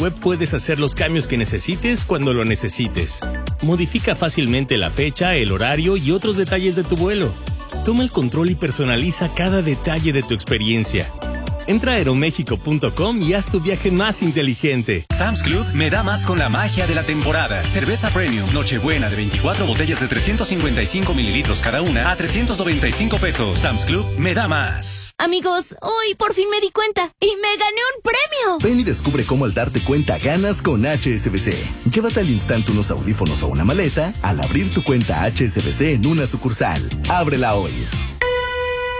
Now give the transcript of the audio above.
web puedes hacer los cambios que necesites cuando lo necesites. Modifica fácilmente la fecha, el horario y otros detalles de tu vuelo. Toma el control y personaliza cada detalle de tu experiencia. Entra a aeromexico.com y haz tu viaje más inteligente. Sam's Club me da más con la magia de la temporada. Cerveza Premium Nochebuena de 24 botellas de 355 mililitros cada una a 395 pesos. Sam's Club me da más. Amigos, hoy por fin me di cuenta y me gané un premio. Ven y descubre cómo al darte cuenta ganas con HSBC. Llévate al instante unos audífonos o una maleta al abrir tu cuenta HSBC en una sucursal. Ábrela hoy.